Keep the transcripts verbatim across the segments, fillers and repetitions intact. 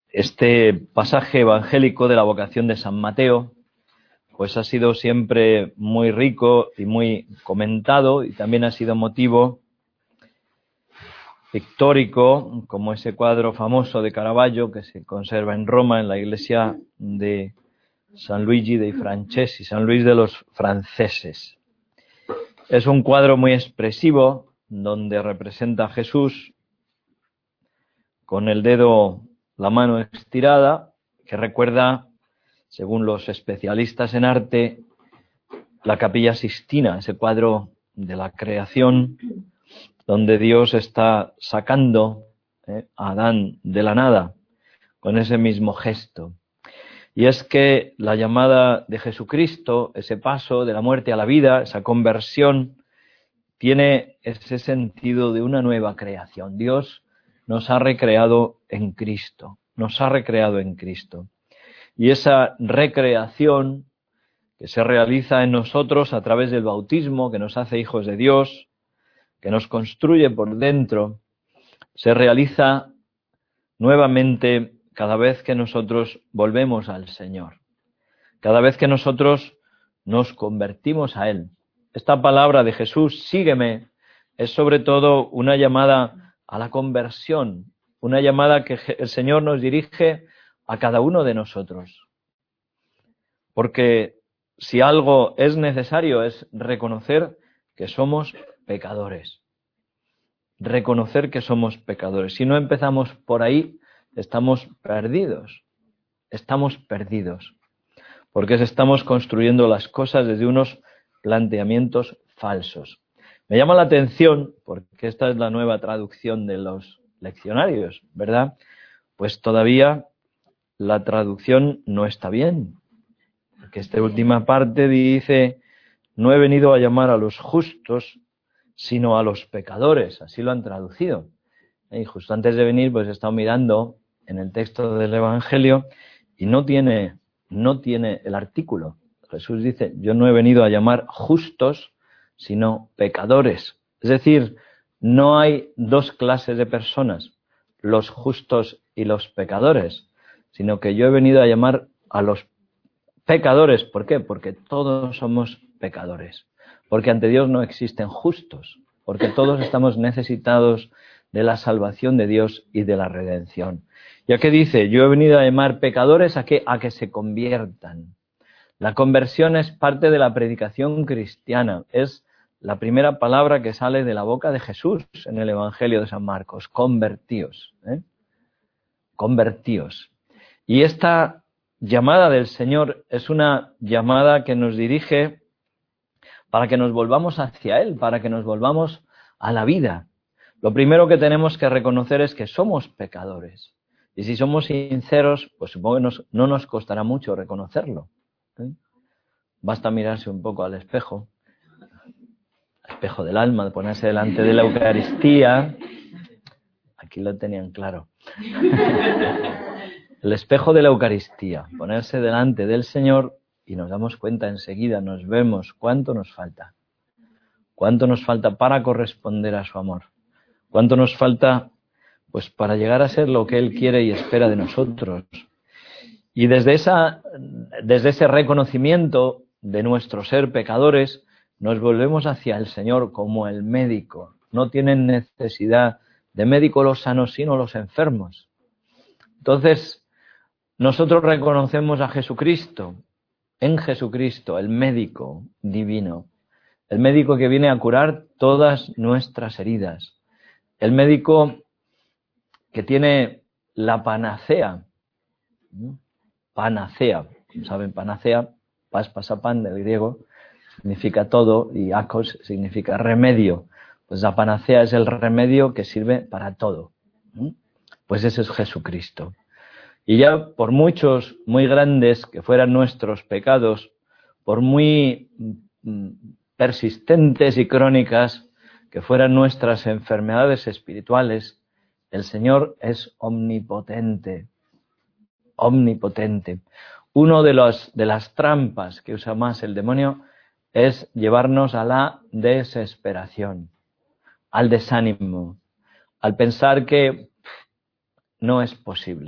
Este pasaje evangélico de la vocación de San Mateo, pues ha sido siempre muy rico y muy comentado, y también ha sido motivo pictórico, como ese cuadro famoso de Caravaggio que se conserva en Roma, en la iglesia de San Luigi dei Francesi, San Luis de los franceses. Es un cuadro muy expresivo, donde representa a Jesús con el dedo, la mano estirada, que recuerda, según los especialistas en arte, la Capilla Sixtina, ese cuadro de la creación, donde Dios está sacando eh, a Adán de la nada, con ese mismo gesto. Y es que la llamada de Jesucristo, ese paso de la muerte a la vida, esa conversión, tiene ese sentido de una nueva creación. Dios nos ha recreado en Cristo, nos ha recreado en Cristo. Y esa recreación que se realiza en nosotros a través del bautismo, que nos hace hijos de Dios, que nos construye por dentro, se realiza nuevamente cada vez que nosotros volvemos al Señor, cada vez que nosotros nos convertimos a Él. Esta palabra de Jesús, sígueme, es sobre todo una llamada a la conversión, una llamada que el Señor nos dirige a cada uno de nosotros. Porque si algo es necesario es reconocer que somos pecadores. Reconocer que somos pecadores. Si no empezamos por ahí, estamos perdidos. Estamos perdidos. Porque estamos construyendo las cosas desde unos planteamientos falsos. Me llama la atención, porque esta es la nueva traducción de los leccionarios, ¿verdad? Pues todavía la traducción no está bien. Porque esta última parte dice, no he venido a llamar a los justos, sino a los pecadores. Así lo han traducido. Y justo antes de venir, pues he estado mirando en el texto del Evangelio y no tiene, no tiene el artículo. Jesús dice, yo no he venido a llamar justos, sino pecadores. Es decir, no hay dos clases de personas, los justos y los pecadores, sino que yo he venido a llamar a los pecadores. ¿Por qué? Porque todos somos pecadores. Porque ante Dios no existen justos. Porque todos estamos necesitados de la salvación de Dios y de la redención. Ya que dice, yo he venido a llamar pecadores a que, a que se conviertan. La conversión es parte de la predicación cristiana. Es la primera palabra que sale de la boca de Jesús en el Evangelio de San Marcos. Convertíos. ¿eh? Convertíos. Y esta llamada del Señor es una llamada que nos dirige para que nos volvamos hacia Él, para que nos volvamos a la vida. Lo primero que tenemos que reconocer es que somos pecadores. Y si somos sinceros, pues supongo que nos, no nos costará mucho reconocerlo. ¿eh? Basta mirarse un poco al espejo, al espejo del alma, ponerse delante de la Eucaristía. Aquí lo tenían claro. El espejo de la Eucaristía, ponerse delante del Señor y nos damos cuenta enseguida, nos vemos cuánto nos falta. Cuánto nos falta para corresponder a su amor. Cuánto nos falta pues para llegar a ser lo que Él quiere y espera de nosotros. Y desde esa, desde ese reconocimiento de nuestro ser pecadores, nos volvemos hacia el Señor como el médico. No tienen necesidad de médico los sanos, sino los enfermos. Entonces, nosotros reconocemos a Jesucristo, en Jesucristo, el médico divino, el médico que viene a curar todas nuestras heridas, el médico que tiene la panacea, panacea, ¿saben? Panacea, pas pasapan del griego, significa todo y akos significa remedio. Pues la panacea es el remedio que sirve para todo. Pues ese es Jesucristo. Y ya por muchos, muy grandes que fueran nuestros pecados, por muy persistentes y crónicas que fueran nuestras enfermedades espirituales, el Señor es omnipotente, omnipotente. Uno de los, de las trampas que usa más el demonio es llevarnos a la desesperación, al desánimo, al pensar que no es posible.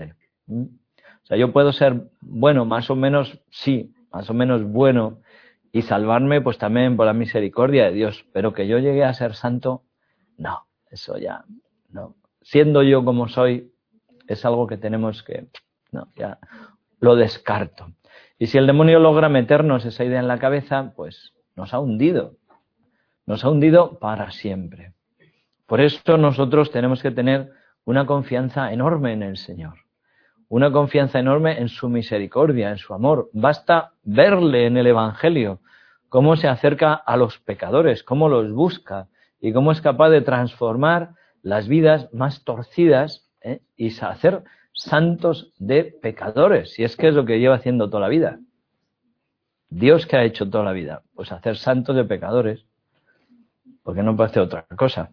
¿Mm? O sea, yo puedo ser bueno, más o menos, sí, más o menos bueno, y salvarme pues también por la misericordia de Dios, pero que yo llegue a ser santo, no, eso ya, no. Siendo yo como soy, es algo que tenemos que, no, ya lo descarto. Y si el demonio logra meternos esa idea en la cabeza, pues nos ha hundido, nos ha hundido para siempre. Por eso nosotros tenemos que tener una confianza enorme en el Señor, una confianza enorme en su misericordia, en su amor. Basta verle en el Evangelio cómo se acerca a los pecadores, cómo los busca y cómo es capaz de transformar las vidas más torcidas, ¿eh? y hacer santos de pecadores, si es que es lo que lleva haciendo toda la vida. Dios, que ha hecho toda la vida, pues hacer santos de pecadores, porque no puede hacer otra cosa.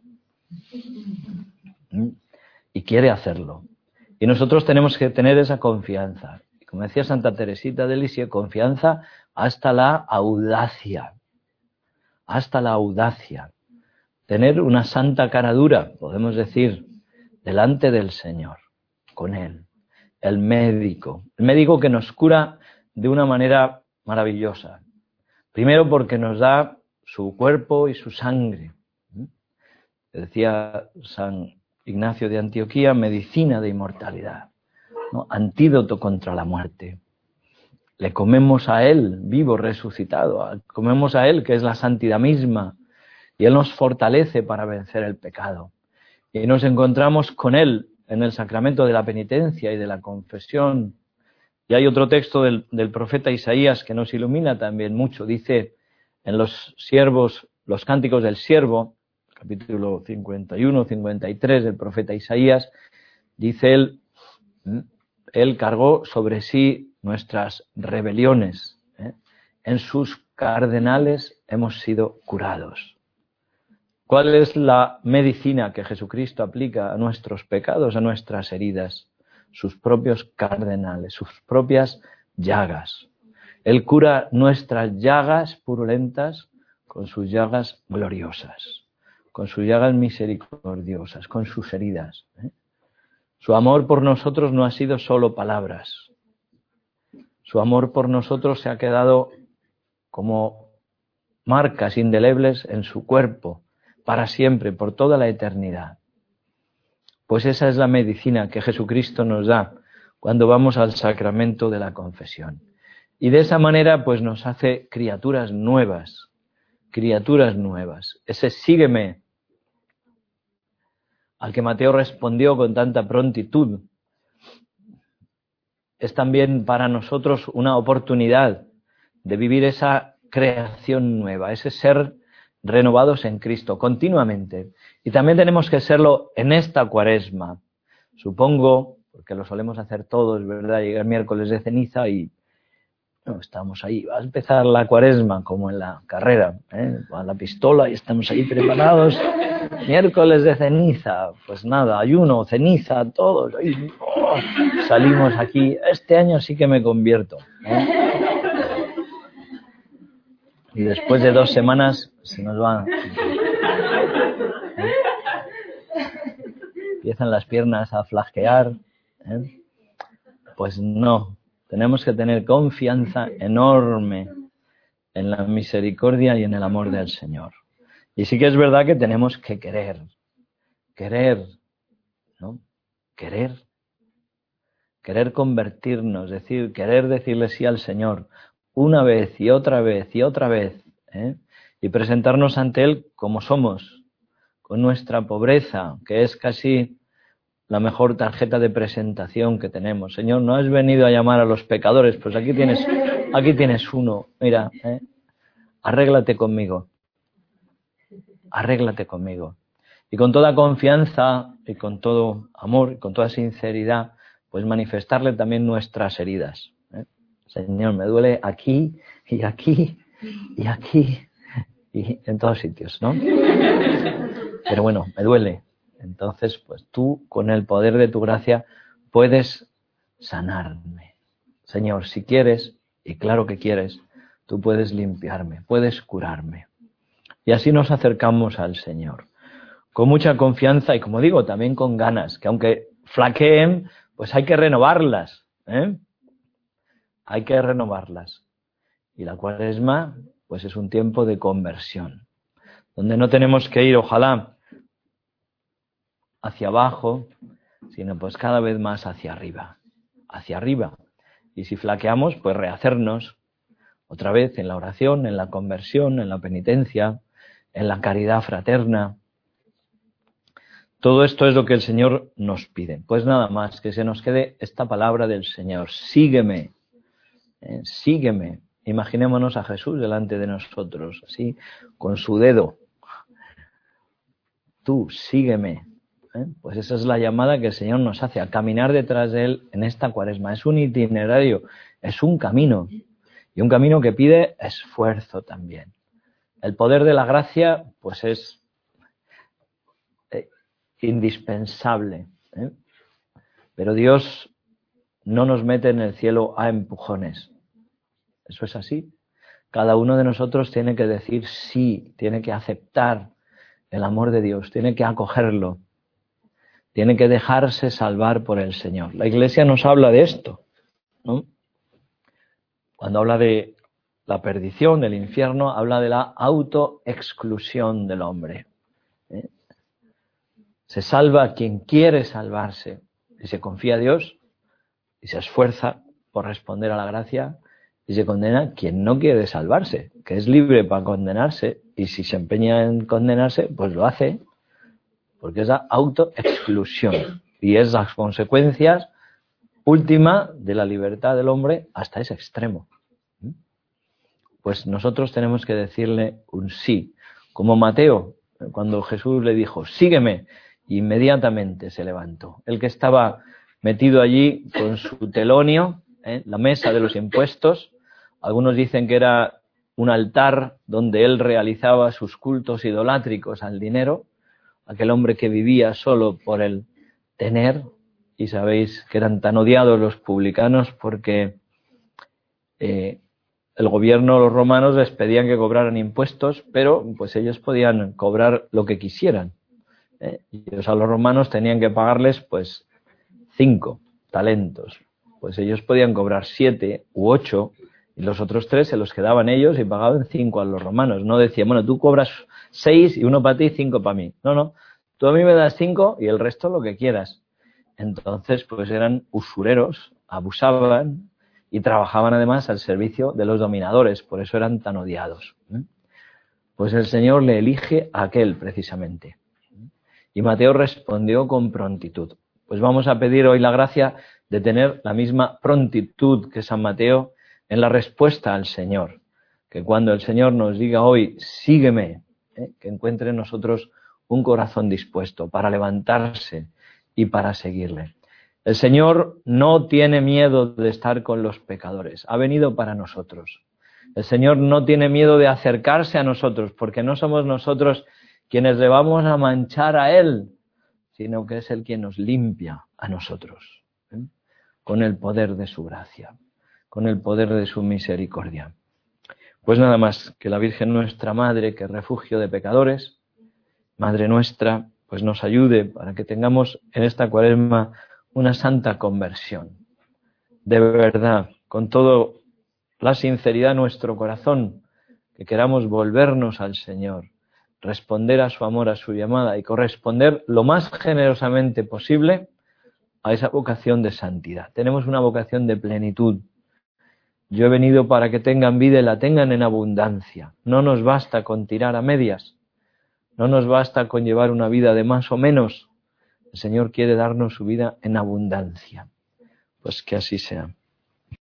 ¿Mm? Y quiere hacerlo. Y nosotros tenemos que tener esa confianza. Y como decía Santa Teresita de Lisieux, confianza hasta la audacia. Hasta la audacia. Tener una santa cara dura, podemos decir, delante del Señor, con Él. El médico. El médico que nos cura de una manera maravillosa. Primero porque nos da su cuerpo y su sangre. Decía San Ignacio de Antioquía, medicina de inmortalidad, ¿no? Antídoto contra la muerte. Le comemos a Él, vivo, resucitado, comemos a Él, que es la santidad misma, y Él nos fortalece para vencer el pecado. Y nos encontramos con Él en el sacramento de la penitencia y de la confesión. Y hay otro texto del, del profeta Isaías que nos ilumina también mucho. Dice en los siervos, los cánticos del siervo, capítulo cincuenta y uno, cincuenta y tres del profeta Isaías, dice él, Él cargó sobre sí nuestras rebeliones, ¿eh? En sus cardenales hemos sido curados. ¿Cuál es la medicina que Jesucristo aplica a nuestros pecados, a nuestras heridas? Sus propios cardenales, sus propias llagas. Él cura nuestras llagas purulentas con sus llagas gloriosas, con sus llagas misericordiosas, con sus heridas, ¿eh? Su amor por nosotros no ha sido solo palabras. Su amor por nosotros se ha quedado como marcas indelebles en su cuerpo, para siempre, por toda la eternidad. Pues esa es la medicina que Jesucristo nos da cuando vamos al sacramento de la confesión. Y de esa manera pues nos hace criaturas nuevas, criaturas nuevas. Ese sígueme, al que Mateo respondió con tanta prontitud, es también para nosotros una oportunidad de vivir esa creación nueva, ese ser renovados en Cristo continuamente. Y también tenemos que serlo en esta Cuaresma. Supongo, porque lo solemos hacer todos, ¿verdad? Llega el miércoles de ceniza y no, estamos ahí. Va a empezar la Cuaresma como en la carrera, ¿eh? Va la pistola y estamos ahí preparados. Miércoles de ceniza, pues nada, ayuno, ceniza, todos. Ahí, oh, salimos aquí. Este año sí que me convierto, ¿eh? Y después de dos semanas se nos va. ¿Eh? Empiezan las piernas a flaquear, ¿eh? Pues no, tenemos que tener confianza enorme en la misericordia y en el amor del Señor. Y sí que es verdad que tenemos que querer, querer, ¿no? Querer, querer convertirnos, es decir, querer decirle sí al Señor una vez y otra vez y otra vez, ¿eh? Y presentarnos ante Él como somos, con nuestra pobreza, que es casi la mejor tarjeta de presentación que tenemos. Señor, no has venido a llamar a los pecadores, pues aquí tienes, aquí tienes uno, mira, ¿eh? Arréglate conmigo, arréglate conmigo. Y con toda confianza y con todo amor y con toda sinceridad, pues manifestarle también nuestras heridas, ¿eh? Señor, me duele aquí y aquí y aquí y en todos sitios, ¿no? Pero bueno, me duele. Entonces, pues tú, con el poder de tu gracia, puedes sanarme. Señor, si quieres, y claro que quieres, tú puedes limpiarme, puedes curarme. Y así nos acercamos al Señor, con mucha confianza y, como digo, también con ganas, que aunque flaqueen, pues hay que renovarlas, ¿eh? Hay que renovarlas. Y la Cuaresma, pues es un tiempo de conversión, donde no tenemos que ir, ojalá, hacia abajo, sino pues cada vez más hacia arriba, hacia arriba. Y si flaqueamos, pues rehacernos otra vez en la oración, en la conversión, en la penitencia, en la caridad fraterna. Todo esto es lo que el Señor nos pide. Pues nada más, que se nos quede esta palabra del Señor. Sígueme, eh, sígueme. Imaginémonos a Jesús delante de nosotros, así, con su dedo. Tú, sígueme. ¿Eh? Pues esa es la llamada que el Señor nos hace, a caminar detrás de Él en esta Cuaresma. Es un itinerario, es un camino. Y un camino que pide esfuerzo también. El poder de la gracia, pues es eh, indispensable. ¿eh? Pero Dios no nos mete en el cielo a empujones. Eso es así. Cada uno de nosotros tiene que decir sí, tiene que aceptar el amor de Dios, tiene que acogerlo, tiene que dejarse salvar por el Señor. La Iglesia nos habla de esto, ¿no? Cuando habla de la perdición, del infierno, habla de la autoexclusión del hombre. ¿eh? Se salva quien quiere salvarse y se confía a Dios y se esfuerza por responder a la gracia, y se condena quien no quiere salvarse, que es libre para condenarse, y si se empeña en condenarse, pues lo hace, porque es la autoexclusión y es las consecuencias última de la libertad del hombre hasta ese extremo. Pues nosotros tenemos que decirle un sí, como Mateo, cuando Jesús le dijo, sígueme, inmediatamente se levantó. El que estaba metido allí con su telonio, ¿eh? la mesa de los impuestos, algunos dicen que era un altar donde él realizaba sus cultos idolátricos al dinero, aquel hombre que vivía solo por el tener, y sabéis que eran tan odiados los publicanos porque eh, el gobierno, los romanos, les pedían que cobraran impuestos, pero pues ellos podían cobrar lo que quisieran. ¿eh? Y ellos a los romanos tenían que pagarles pues cinco talentos. Pues ellos podían cobrar siete u ocho y los otros tres se los quedaban ellos y pagaban cinco a los romanos. No decían, bueno, tú cobras seis y uno para ti y cinco para mí. No, no, tú a mí me das cinco y el resto lo que quieras. Entonces, pues eran usureros, abusaban y trabajaban además al servicio de los dominadores, por eso eran tan odiados. Pues el Señor le elige a aquel precisamente. Y Mateo respondió con prontitud. Pues vamos a pedir hoy la gracia de tener la misma prontitud que San Mateo en la respuesta al Señor. Que cuando el Señor nos diga hoy, sígueme, ¿eh? que encuentre en nosotros un corazón dispuesto para levantarse y para seguirle. El Señor no tiene miedo de estar con los pecadores, ha venido para nosotros. El Señor no tiene miedo de acercarse a nosotros, porque no somos nosotros quienes le vamos a manchar a Él, sino que es Él quien nos limpia a nosotros, ¿eh? con el poder de su gracia, con el poder de su misericordia. Pues nada más, que la Virgen nuestra Madre, que es refugio de pecadores, Madre nuestra, pues nos ayude para que tengamos en esta Cuaresma una santa conversión. De verdad, con toda la sinceridad de nuestro corazón, que queramos volvernos al Señor, responder a su amor, a su llamada y corresponder lo más generosamente posible a esa vocación de santidad. Tenemos una vocación de plenitud. Yo he venido para que tengan vida y la tengan en abundancia. No nos basta con tirar a medias. No nos basta con llevar una vida de más o menos. El Señor quiere darnos su vida en abundancia. Pues que así sea.